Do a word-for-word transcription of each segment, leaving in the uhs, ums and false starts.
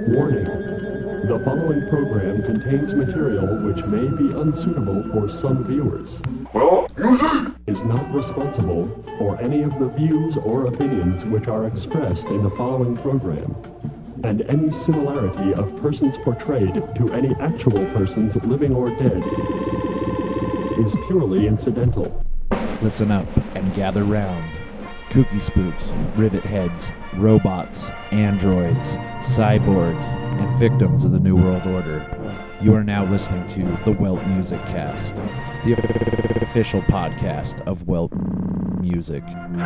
Warning. The following program contains material which may be unsuitable for some viewers. Well, music is not responsible for any of the views or opinions which are expressed in the following program, and any similarity of persons portrayed to any actual persons living or dead is purely incidental. Listen up and gather round. Kooky spooks, rivet heads, robots, androids, cyborgs, and victims of the New World Order. You are now listening to the Welt Music Cast, the official podcast of Welt Music.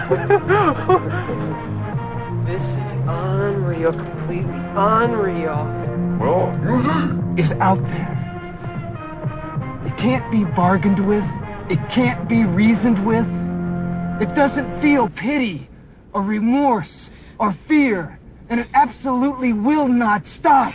This is unreal, completely unreal. Well, music is out there. It can't be bargained with. It can't be reasoned with. It doesn't feel pity or remorse or fear, and it absolutely will not stop.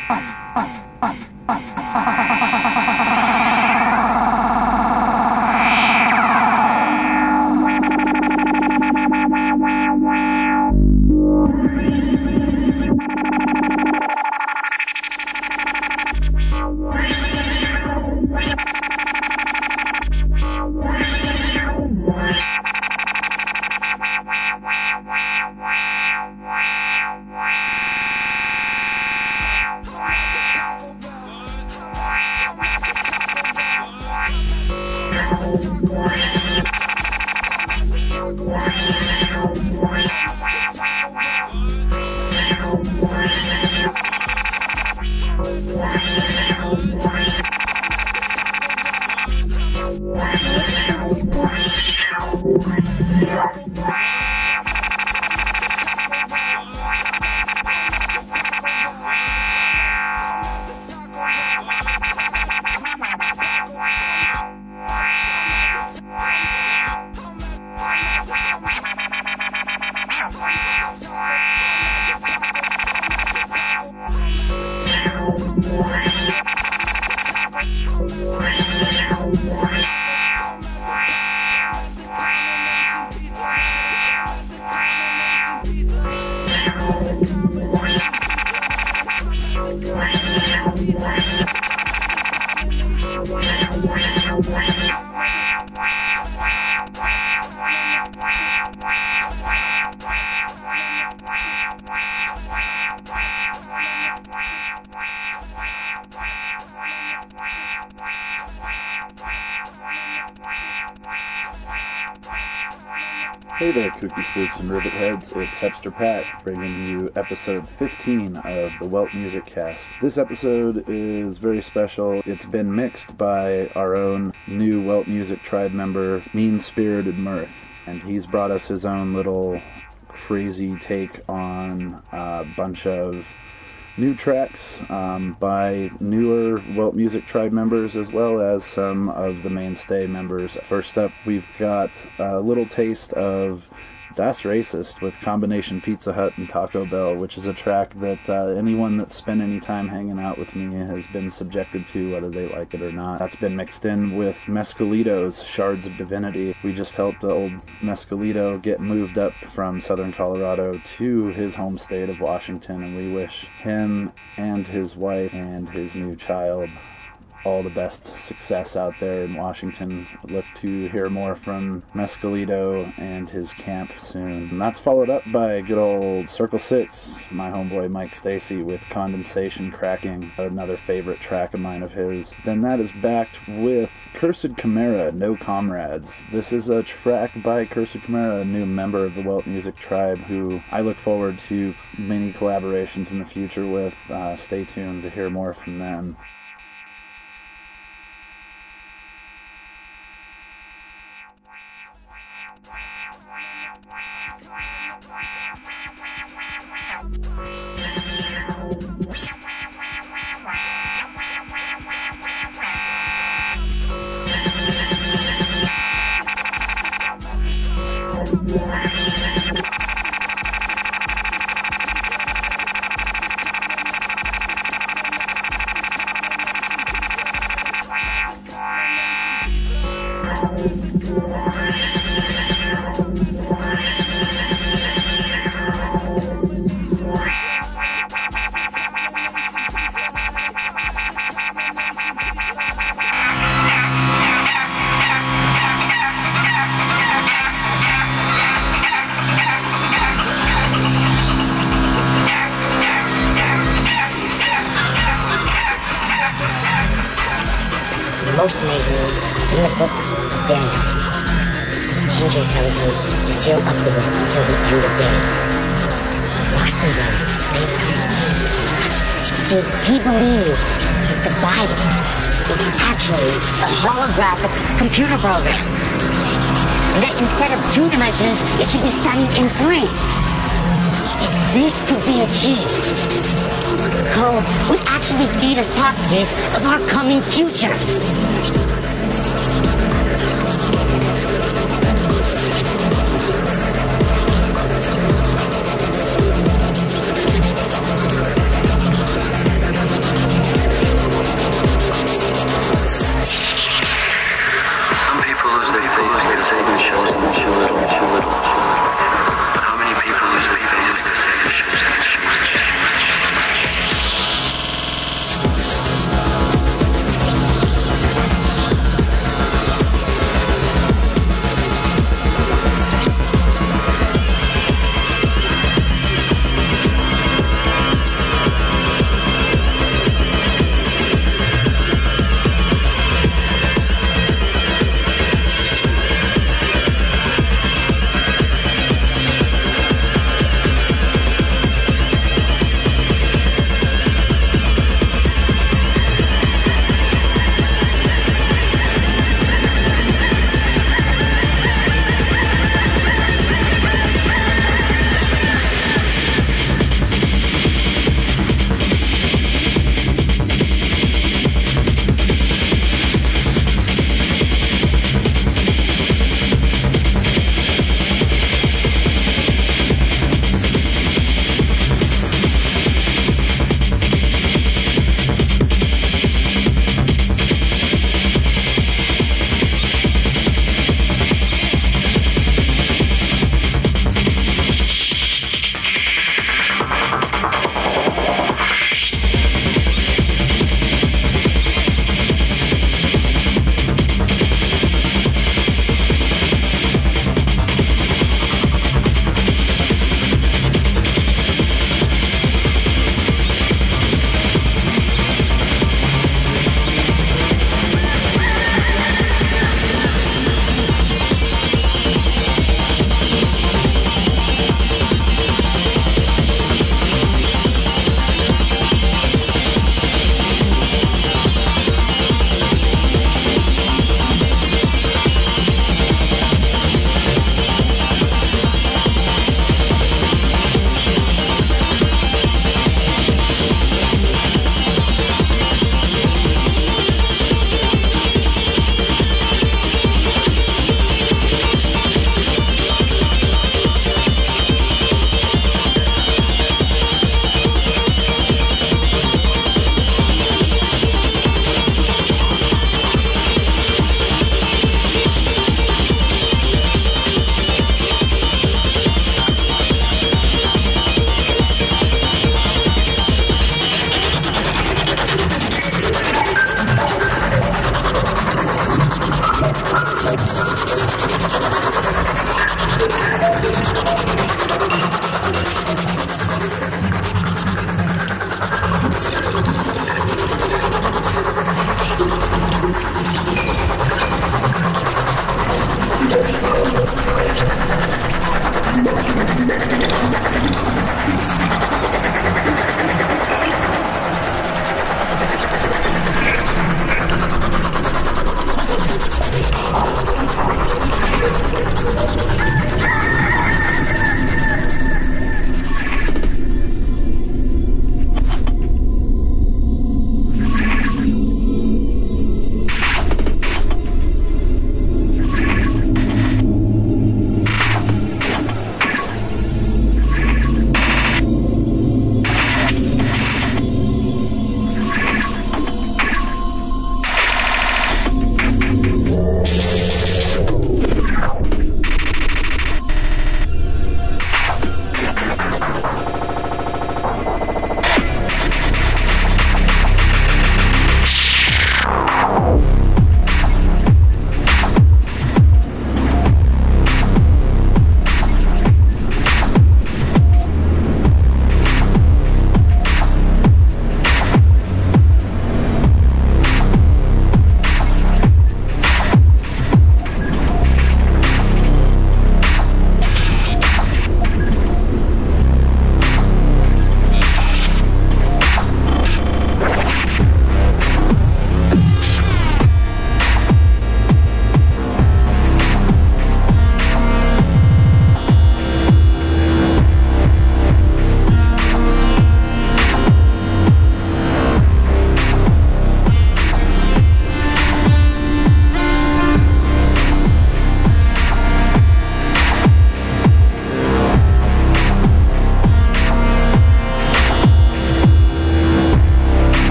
Hey there, Kooky Spooks and Rivet Heads, it's Hepster Pat, bringing you episode fifteen of the Welt Music Cast. This episode is very special. It's been mixed by our own new Welt Music Tribe member, Mean Spirited Mirth, and he's brought us his own little crazy take on a bunch of new tracks um, by newer Welt Music Tribe members, as well as some of the mainstay members. First up, we've got a little taste of Das Racist with Combination Pizza Hut and Taco Bell, which is a track that uh, anyone that's spent any time hanging out with me has been subjected to, whether they like it or not. That's been mixed in with Mescalito's Shards of Divinity. We just helped old Mescalito get moved up from southern Colorado to his home state of Washington, and we wish him and his wife and his new child all the best success out there in Washington. Look to hear more from Mescalito and his camp soon. And that's followed up by good old Circle Six, my homeboy Mike Stacy with Condensation Cracking, another favorite track of mine of his. Then that is backed with Cursed Chimera, No Comrades. This is a track by Cursed Chimera, a new member of the Welt Music Tribe, who I look forward to many collaborations in the future with. Uh, stay tuned to hear more from them. most amazingly, in the book of Daniel, Angel tells me to seal up the book until the end of days. Rostenberg explains this too. See, he believed that the Bible was actually a holographic computer program. And that instead of two dimensions, it should be studied in three. If this could be achieved, code would actually feed us prophecies of our coming future. Some people lose their faith because Satan shows them too little, too little. But how many people lose their faith because Satan shows them too much?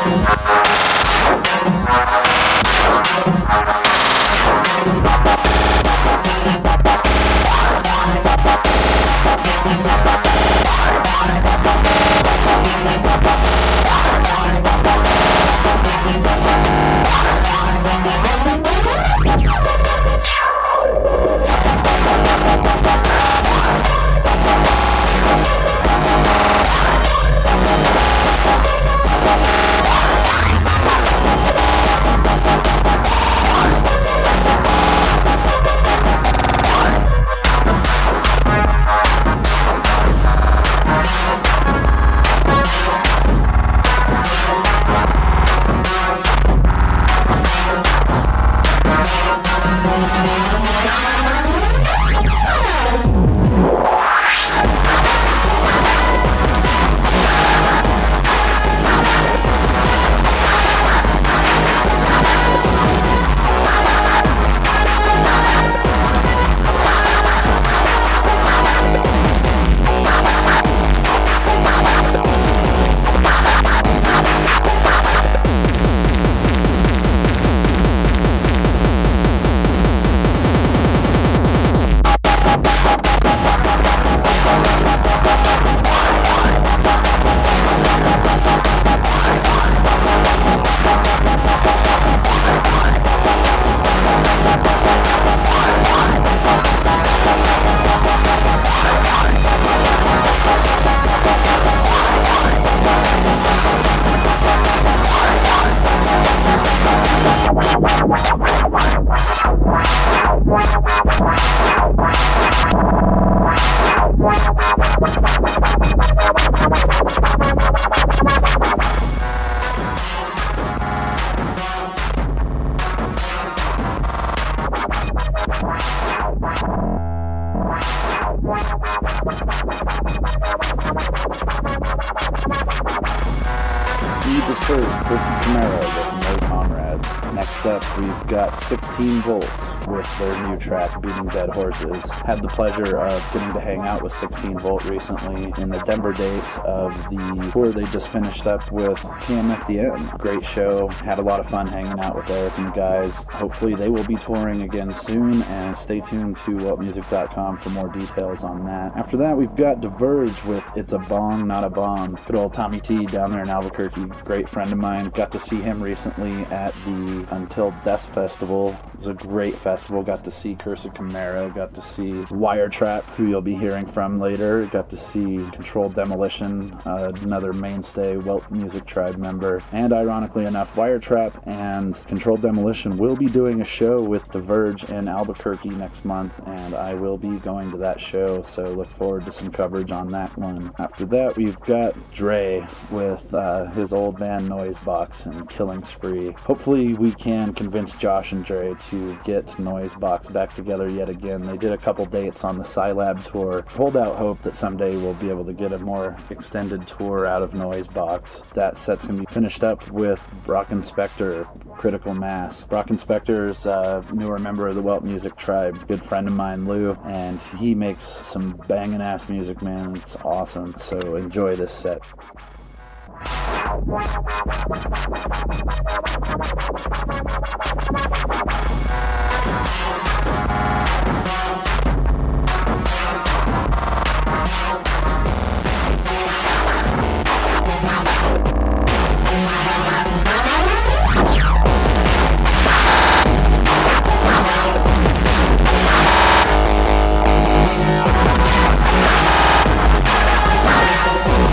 Disturbed, Chris Camaro with No Comrades. Next up, we've got sixteen volt with their new track, Beating Dead Horses. Had the pleasure of getting to hang out with sixteen volt recently in the Denver date of the tour they just finished up with K M F D M. Great show. Had a lot of fun hanging out with Eric and the guys. Hopefully they will be touring again soon, and stay tuned to welt music dot com for more details on that. After that, we've got Diverge with It's a Bong, Not a Bomb. Good old Tommy T down there in Albuquerque. Great friend of mine. Got to see him recently at the Until Death Festival. It was a great festival. Got to see Curse of Camaro. Got to see Wiretrap, who you'll be hearing from later. Got to see Controlled Demolition, uh, another mainstay Welt Music Tribe member. And ironically enough, Wiretrap and Controlled Demolition will be doing a show with Diverge in Albuquerque next month, and I will be going to that show, so look forward to some coverage on that one. After that, we've got Dre with uh, his old band Noisebox and Killing Spree. Hopefully we can convince Josh and Dre to get Noisebox back together yet again. They did a couple dates on the Scilab tour. Hold out hope that someday we'll be able to get a more extended tour out of Noisebox. That set's going to be finished up with Brock Spector, Critical Mass. Brock Spector's a newer member of the Welt Music Tribe, good friend of mine, Lou, and he makes some banging ass music, man. It's awesome, so enjoy this set.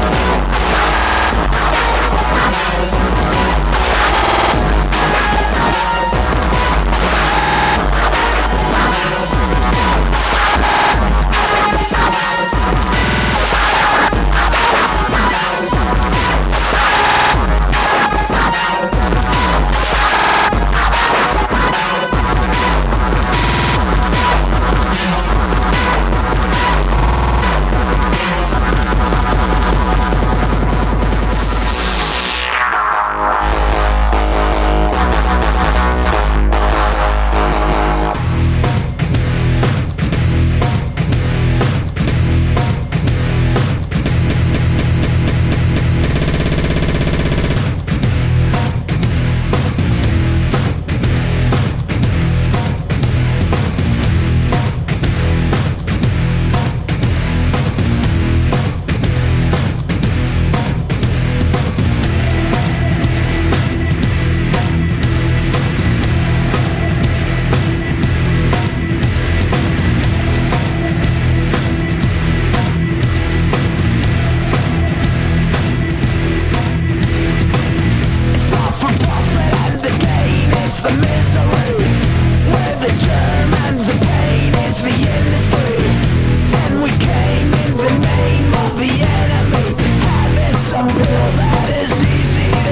We'll be right back.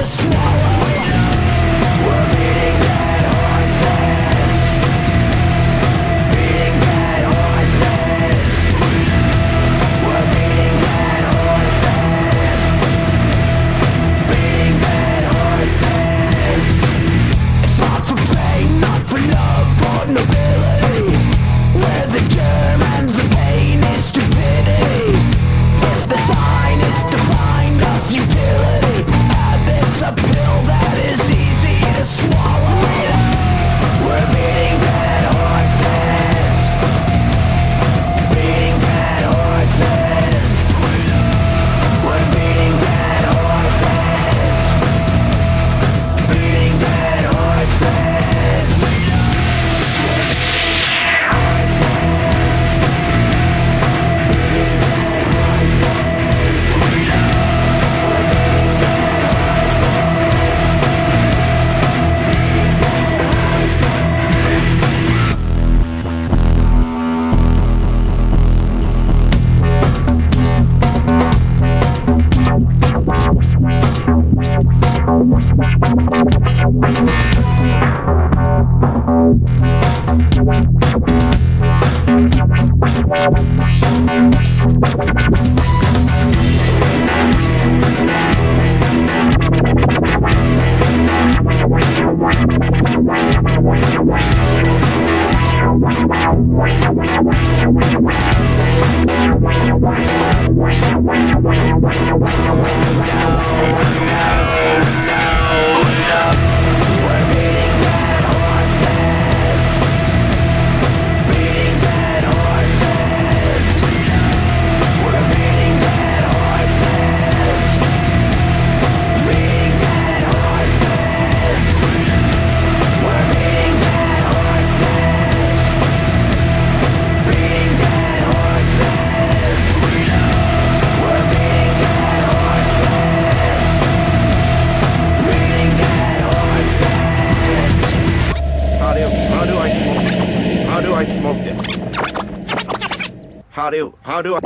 How do how do I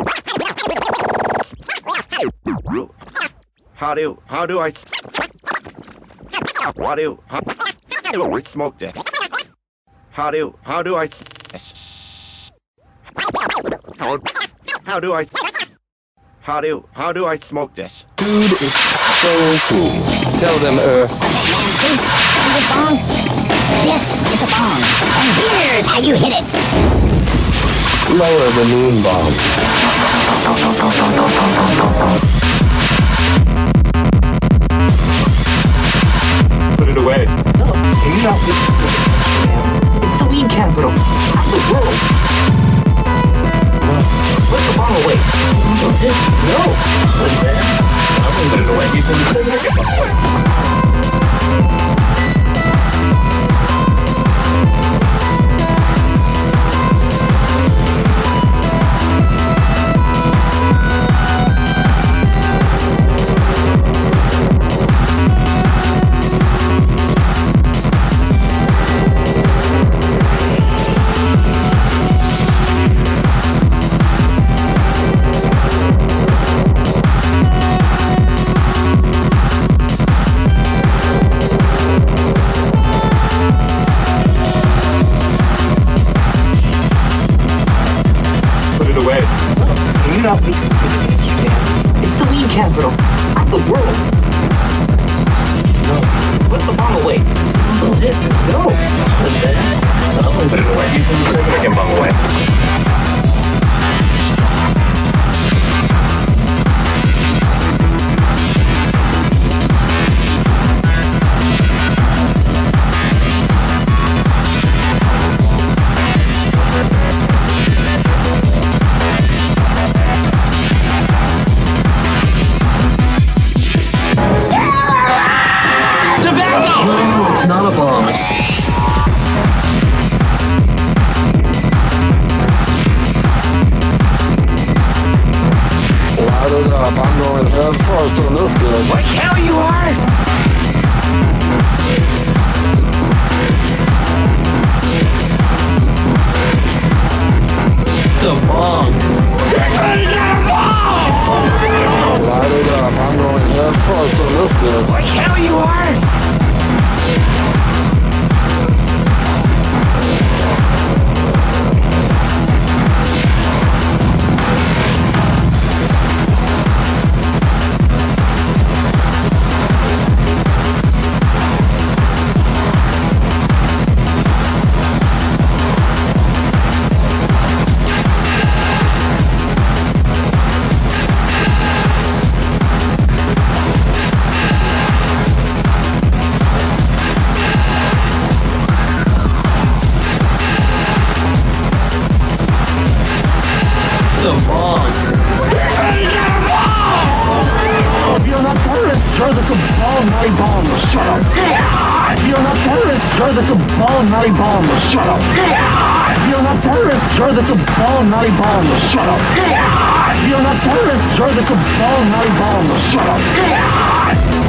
how do how do I how do how do I smoke this? How do how do I how do I how do how do I smoke this? Dude is so cool. Tell them, uh. See? See this bong? This is a bong, and here's how you hit it. Lower the moon bomb. Put it away. No, can you not be... It's the weed capital of the world. Put the bomb away. No. I'm gonna put it away. You can put it away. It's the weed capital of the world. No. Put the bomb away. No. I'm gonna put it away. You can put the freaking bomb away. I'm going head first on this bitch. What the hell you are? The bomb. Light it up, I'm going head first on this Feels good. Like hell you are! That's a ball, not a bomb. Shut up. You're not terrorist, sir. That's a ball, not a bomb. Shut up. You're not terrorist, sir. That's a ball, not a bomb. Shut up.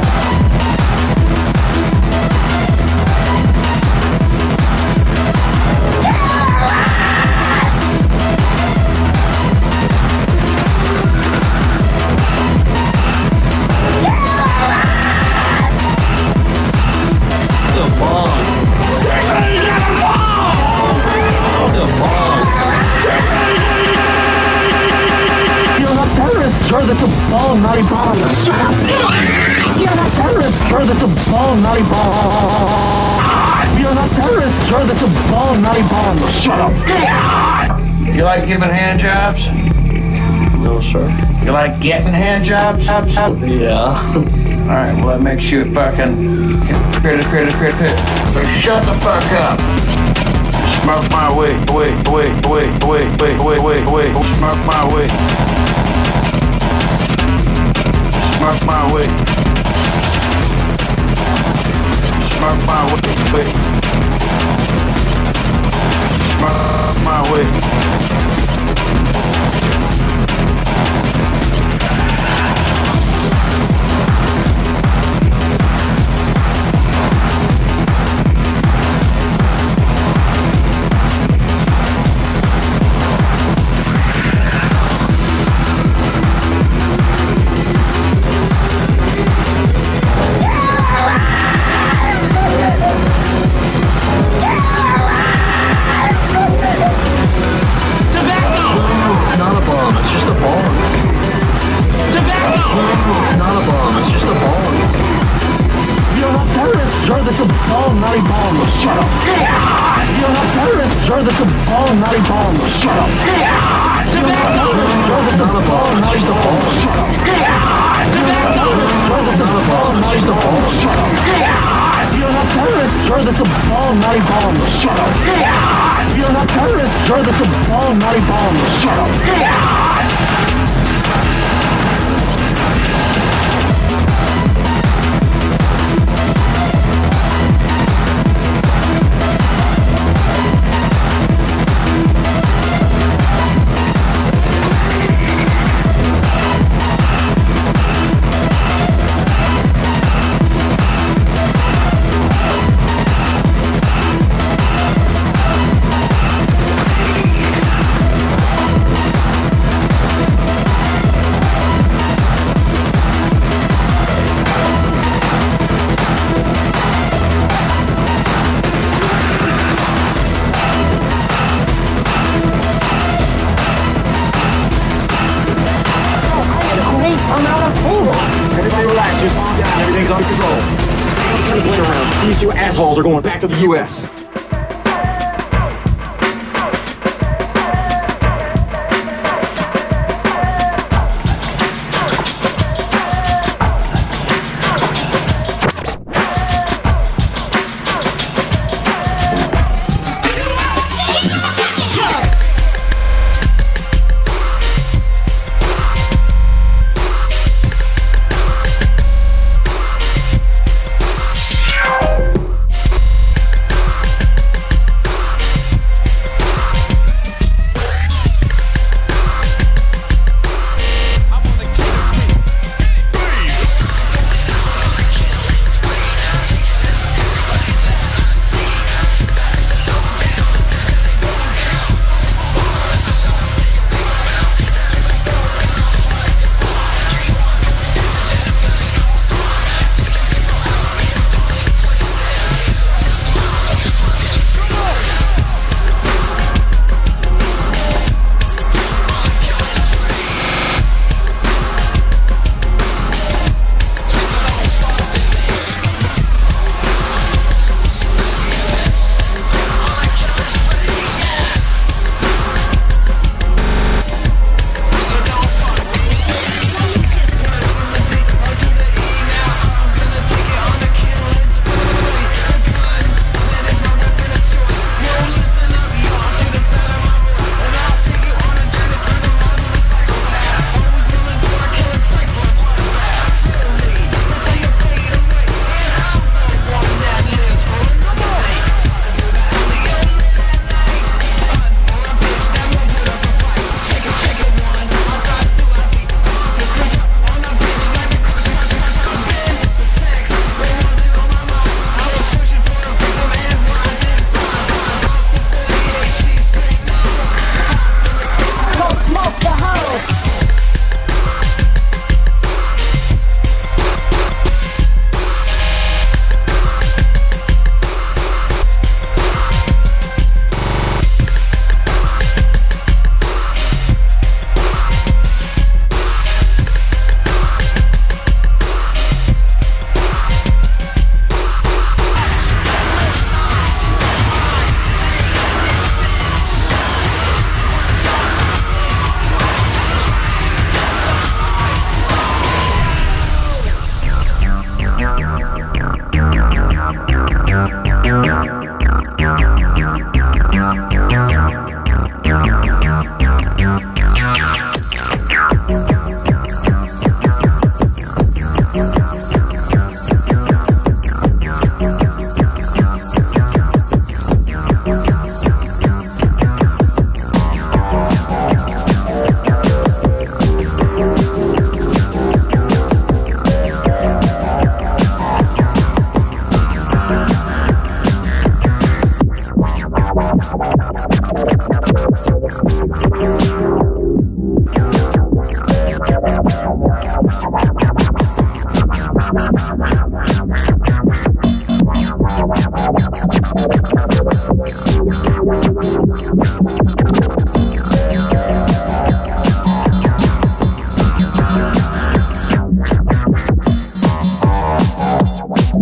That's a ball, not a bomb. Shut up! You're not terrorist, sir. That's a ball, not a bomb. You're not terrorist, sir. That's a ball, not a bomb. Shut up! You like giving hand jobs? No, sir. You like getting hand jobs? Yeah. All right. Well, that makes you a fucking critter, critter, critter. So shut the fuck up. Smoke my way, way, way, way, way, way, way, way, way. Smoke my way. Smoke my way. Smoke my way. way. Smoke my way. Sir, that's a ball, not a bomb. Shut up. You're not terrorist, sir. That's a ball, not a bomb. Shut up. You're not terrorist, sir. That's a ball, not a bomb. Shut up. You're not terrorist, sir. That's a ball, not a bomb. Shut up. You're not terrorist, sir. That's a ball, not a bomb. Shut up. You're not terrorist, sir. That's a ball, not a bomb. Shut up. These two assholes are going back to the U S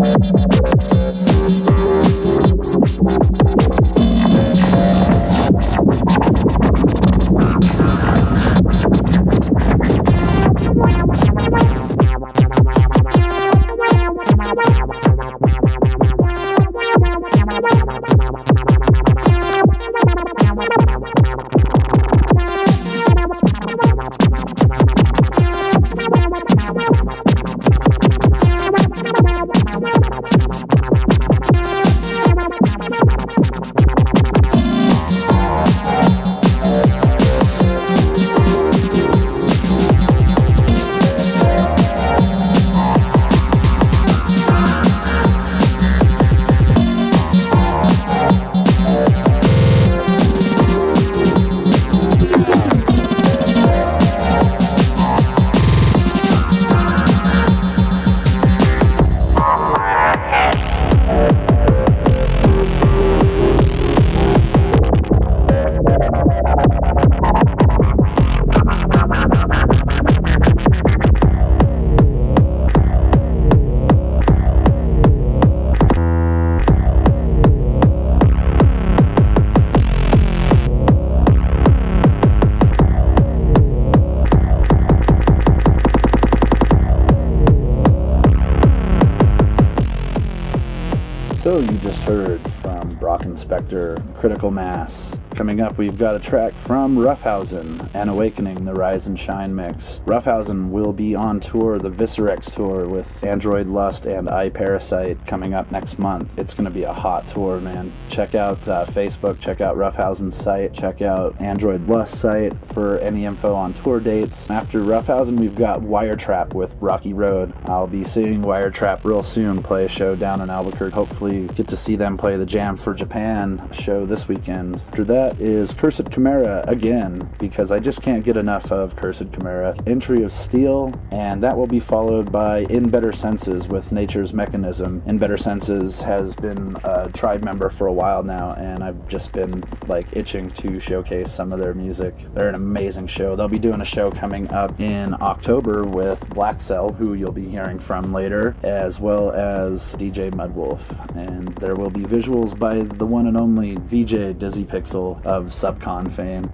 So you just heard from Brock Inspector, Critical Mass. Coming up, we've got a track from Roughhausen and Awakening, the Rise and Shine mix. Roughhausen will be on tour, the Viscerex tour, with Android Lust and I Parasite coming up next month. It's going to be a hot tour, man. Check out uh, Facebook, check out Roughhausen's site, check out Android Lust site for any info on tour dates. After Roughhausen, we've got Wiretrap with Rocky Road. I'll be seeing Wiretrap real soon, play a show down in Albuquerque. Hopefully get to see them play the Jam for Japan show this weekend. After that is Cursed Chimera again, because I just can't get enough of Cursed Chimera. Entry of Steel, and that will be followed by In Better Senses with Nature's Mechanism. In Better Senses has been a tribe member for a while now, and I've just been like itching to showcase some of their music. They're an amazing show. They'll be doing a show coming up in October with Black Cell, who you'll be hearing from later, as well as D J Mudwolf. And there will be visuals by the one and only V J Dizzy Pixel of Subcon fame.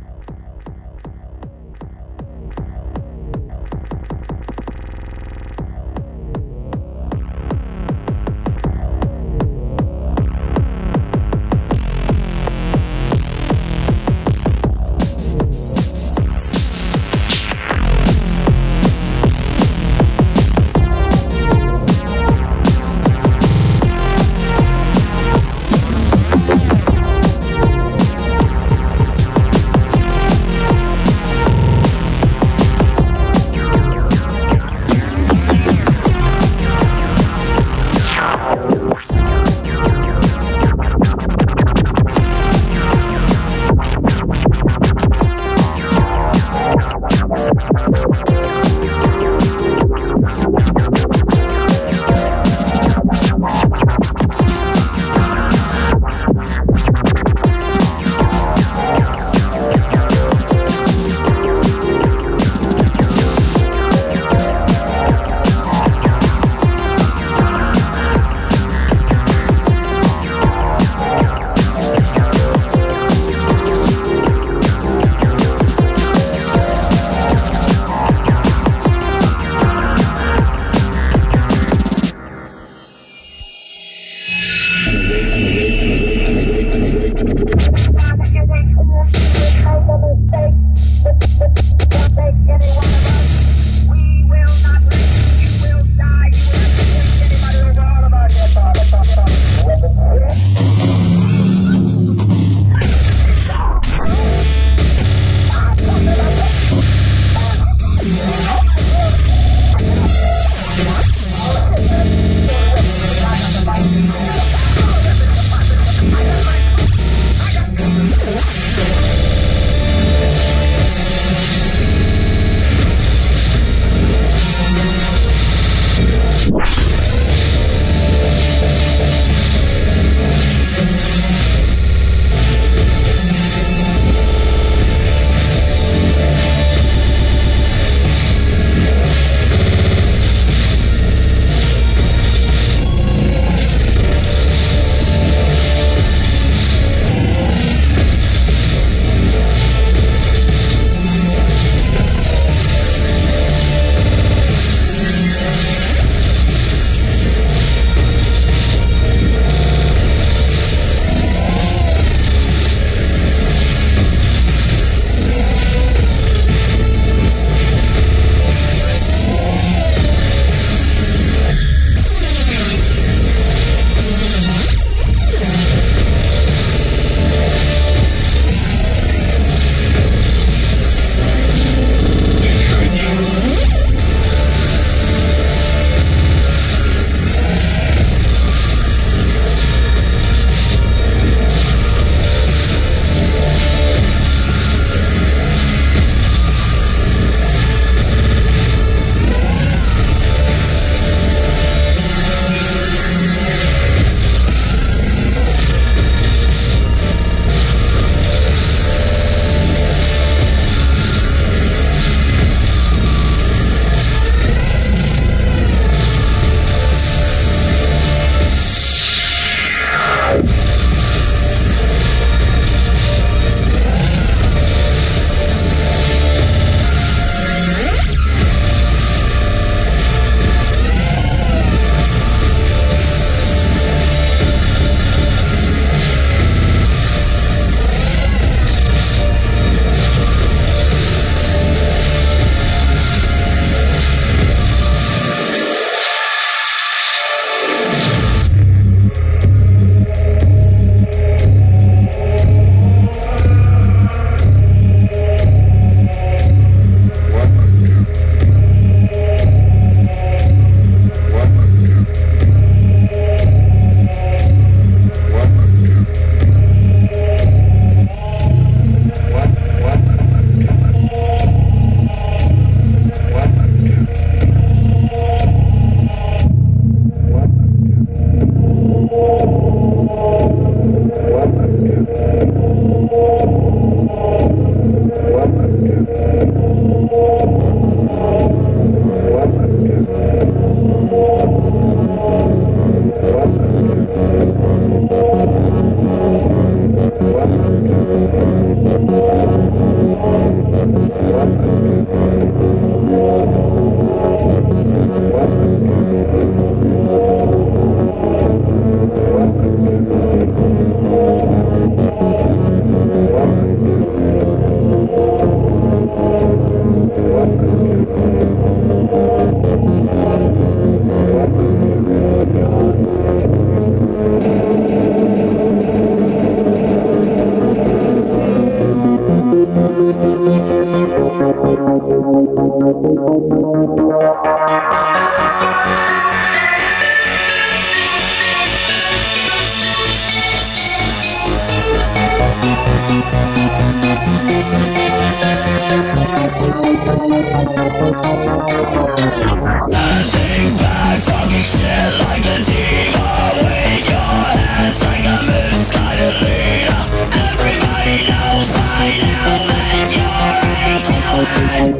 Acting back, talking shit like a diva. Wave your hands like a misguided leader. Everybody knows by now that you're a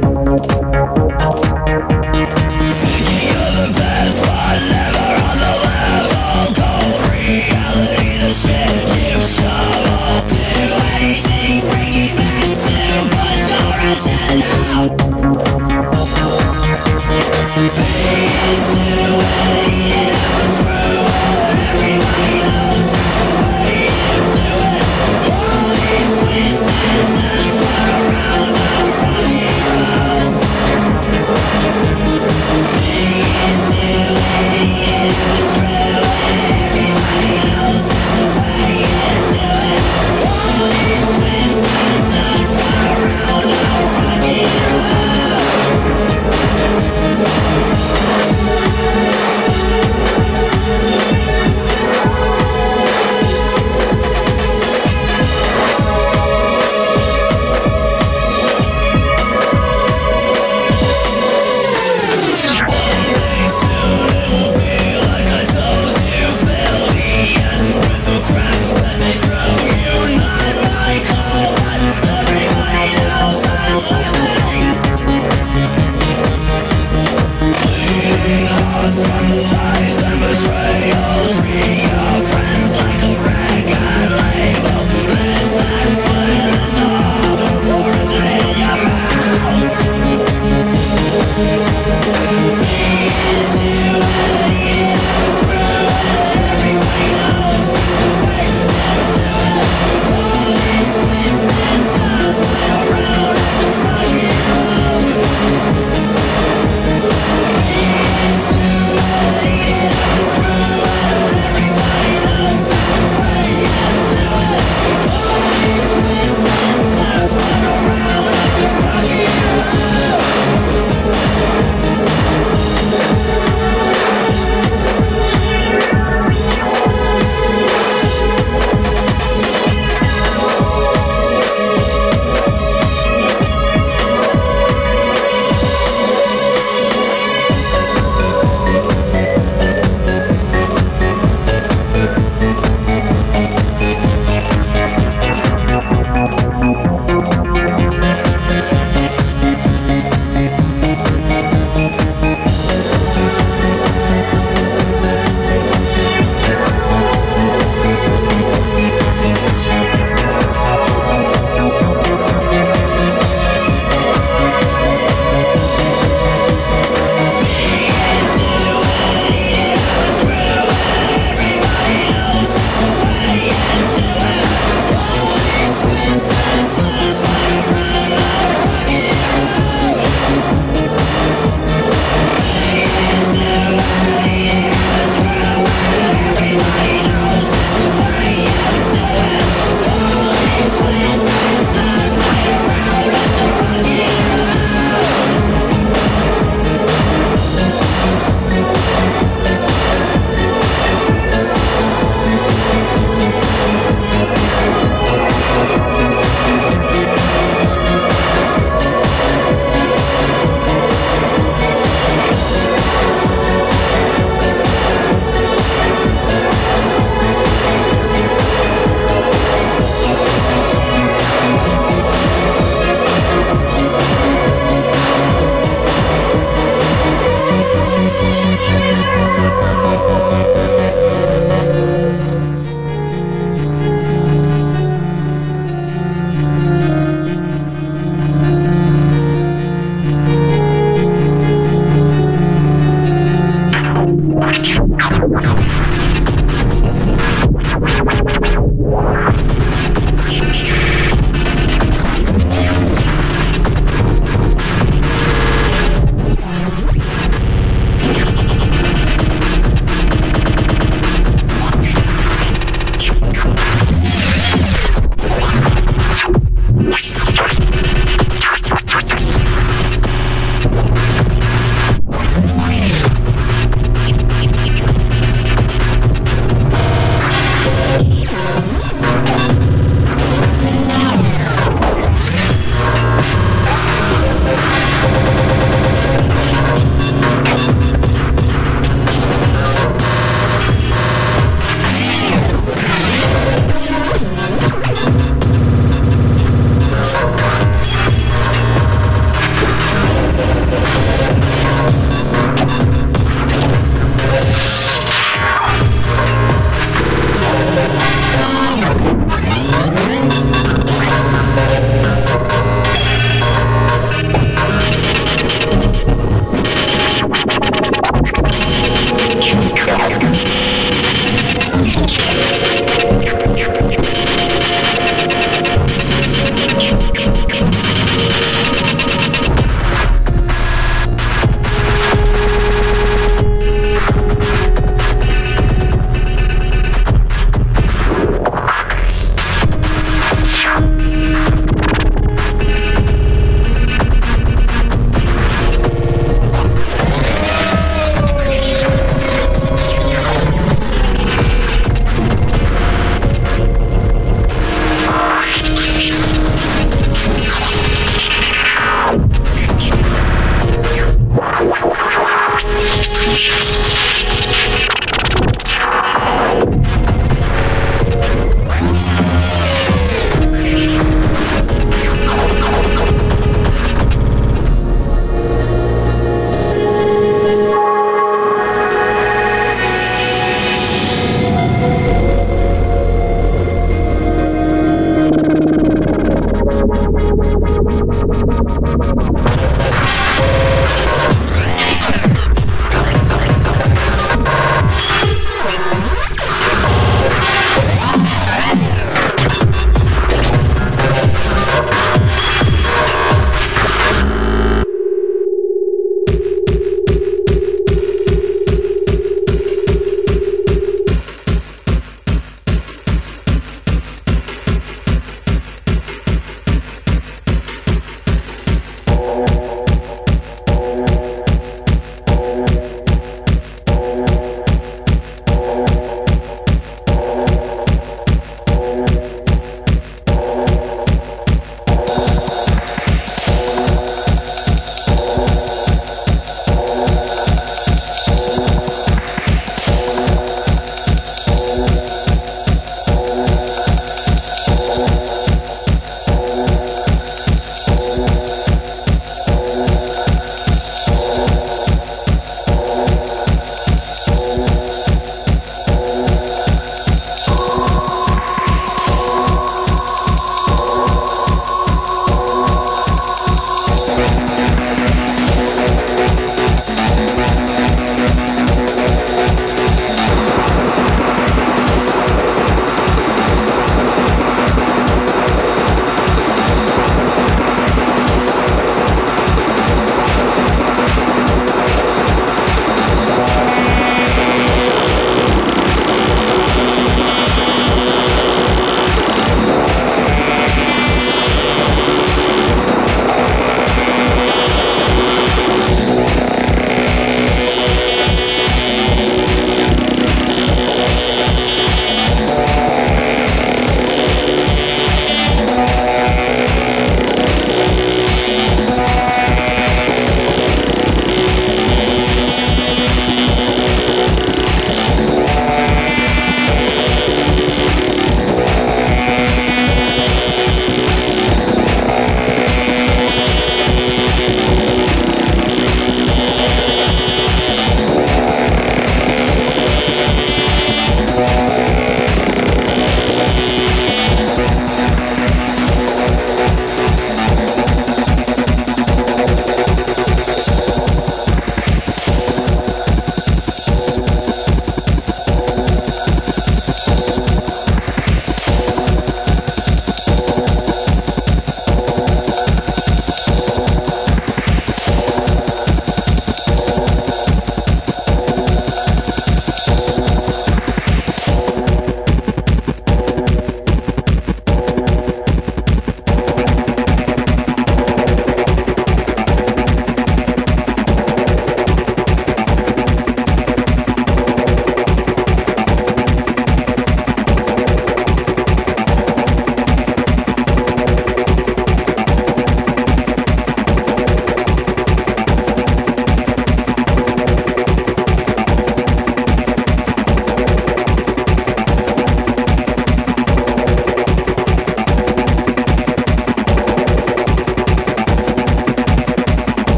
thinking you're the best, but never on the level. Cold reality, the shit you shovel. Do anything, bring it back to push your antenna out. Be into anything.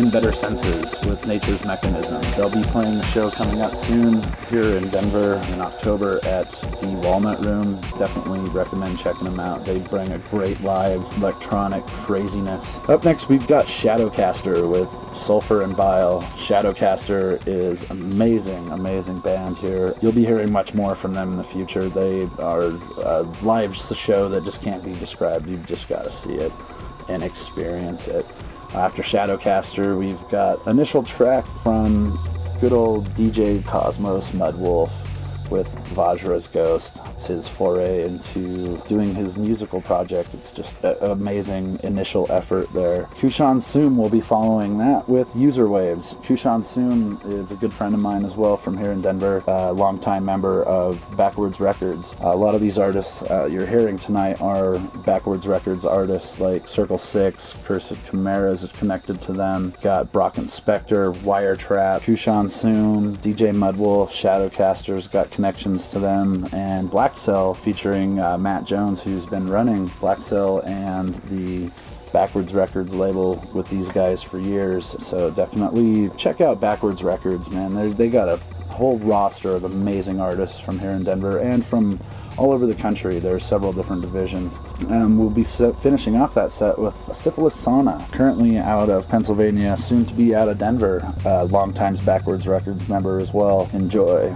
Seven Better Senses with Nature's Mechanism. They'll be playing the show coming up soon here in Denver in October at the Walnut Room. Definitely recommend checking them out. They bring a great live electronic craziness. Up next, we've got Shadowcaster with Sulfur and Bile. Shadowcaster is amazing, amazing band here. You'll be hearing much more from them in the future. They are a live show that just can't be described. You've just got to see it and experience it. After Shadowcaster, we've got initial track from good old D J Cosmos Mudwolf with Vajra's Ghost. It's his foray into doing his musical project. It's just an amazing initial effort there. Kushan Soom will be following that with User Waves. Kushan Soom is a good friend of mine as well from here in Denver, a longtime member of Backwards Records. Uh, a lot of these artists uh, you're hearing tonight are Backwards Records artists like Circle Six, Cursed Chimera is connected to them. Got Brock and Spectre, Wiretrap, Kushan Soom, D J Mudwolf, Shadowcaster's got connections to them, and Black Cell featuring uh, Matt Jones, who's been running Black Cell and the Backwards Records label with these guys for years. So definitely check out Backwards Records, man. They're, they got a whole roster of amazing artists from here in Denver and from all over the country. There are several different divisions. Um, we'll be set, finishing off that set with Syphilis Sauna, currently out of Pennsylvania, soon to be out of Denver. Uh, longtime Backwards Records member as well. Enjoy.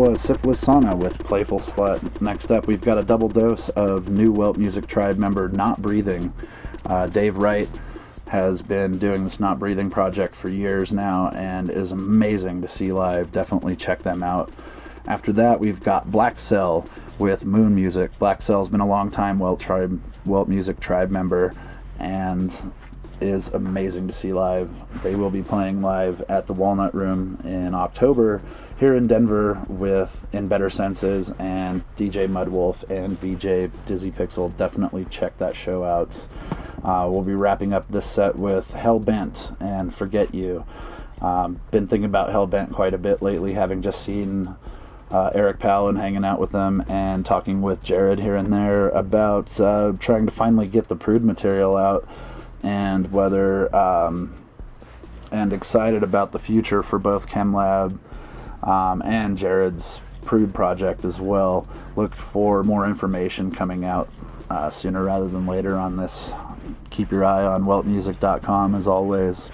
was Syphilis Sauna with Playful Slut. Next up, we've got a double dose of new Welt Music Tribe member Not Breathing. Uh, Dave Wright has been doing this Not Breathing project for years now and is amazing to see live. Definitely check them out. After that, we've got Black Cell with Moon Music. Black Cell's been a long time Welt Tribe, Welt Music Tribe member and is amazing to see live. They will be playing live at the Walnut Room in October here in Denver with In Better Senses and D J Mudwolf and V J Dizzy Pixel. Definitely check that show out. Uh, we'll be wrapping up this set with Hellbent and Forget You. Um, been thinking about Hellbent quite a bit lately, having just seen uh, Eric Powell and hanging out with them and talking with Jared here and there about uh, trying to finally get the Prude material out and whether um, and excited about the future for both ChemLab um, and Jared's Prude project as well. Look for more information coming out uh, sooner rather than later on this. Keep your eye on welt music dot com as always.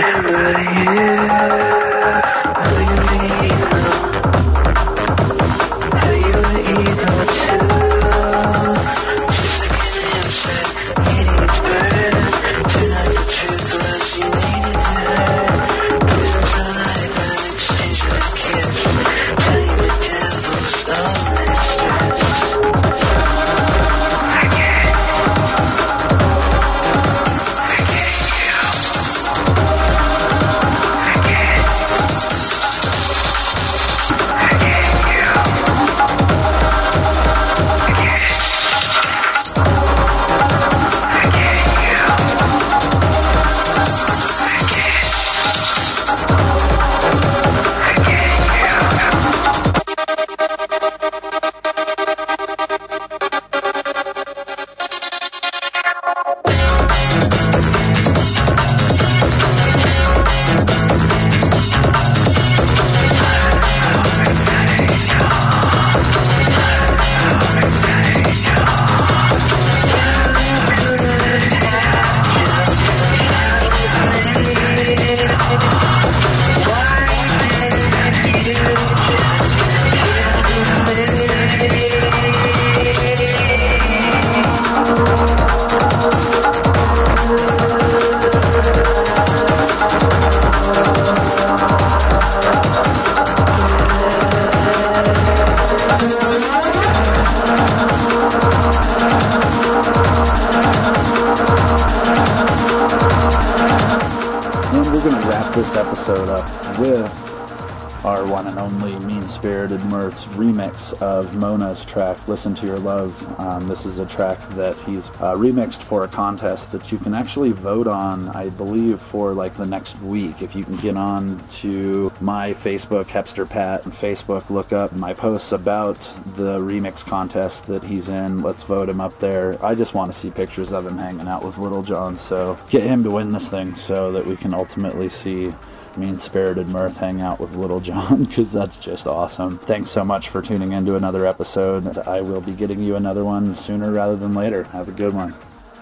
this episode up with our one and only Mean-Spirited Mirth's remix of Mona's track, Listen to Your Love. Um, this is a track that he's uh, remixed for a contest that you can actually vote on, I believe, for like the next week. If you can get on to my Facebook, Hepster Pat, and Facebook, look up my posts about the remix contest that he's in. Let's vote him up there. I just want to see pictures of him hanging out with Little John, so get him to win this thing so that we can ultimately see Mean-Spirited Mirth hang out with Little John, because that's just awesome. Thanks so much for tuning in to another episode. I will be getting you another one sooner rather than later. Have a good one.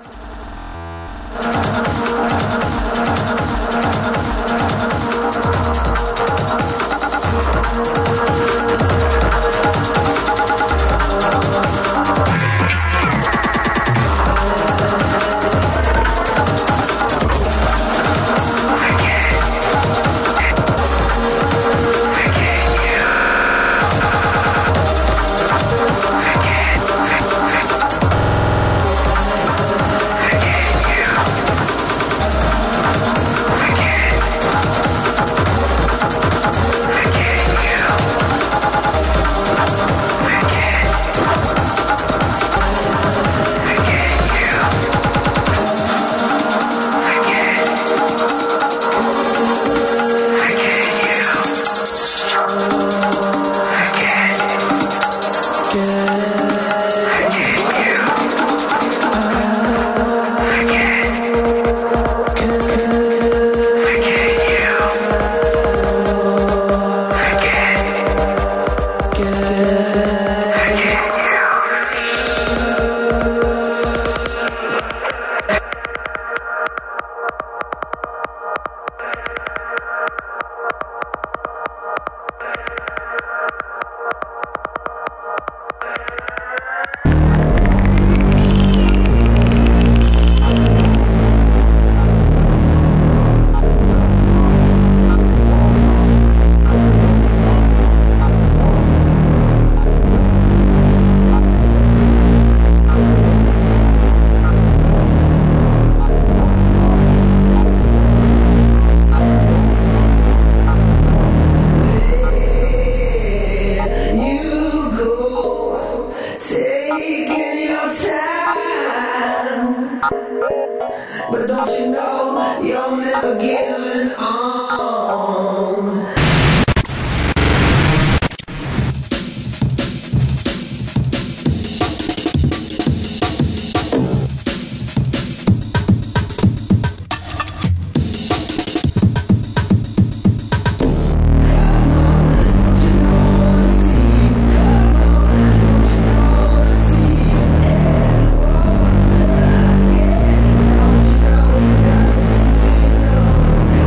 But don't you know you're never giving on? Come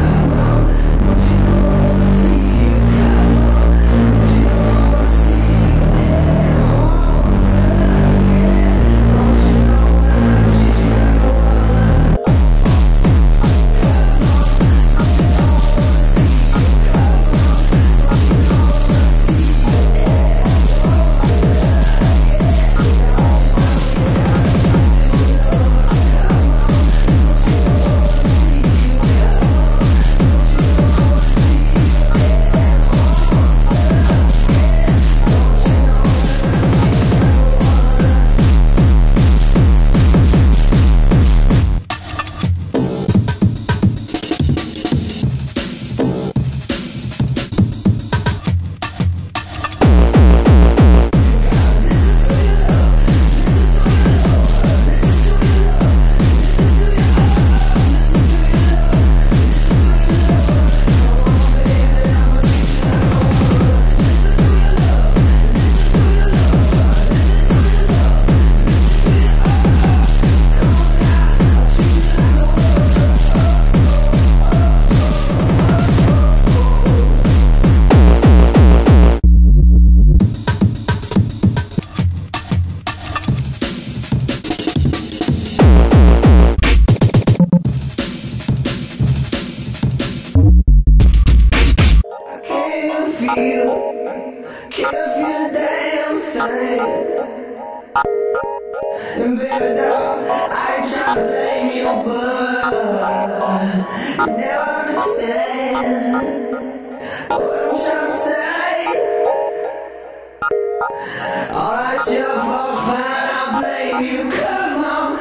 baby doll. I ain't trying to blame you, but you never understand what I'm trying to say. Alright, your fault, fine, I'll blame you, come on.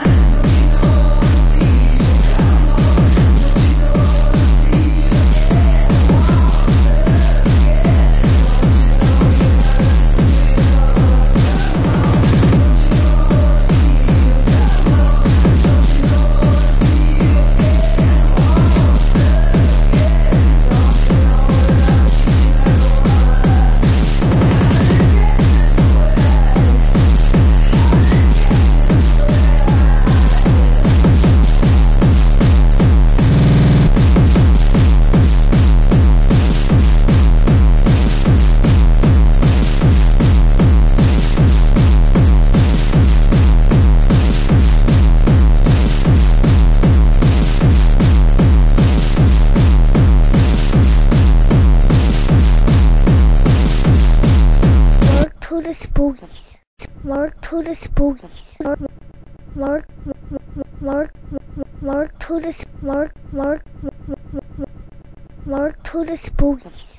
Mark to the spookies. Mark, mark, mark, mark to the mark, mark, mark to the spookies.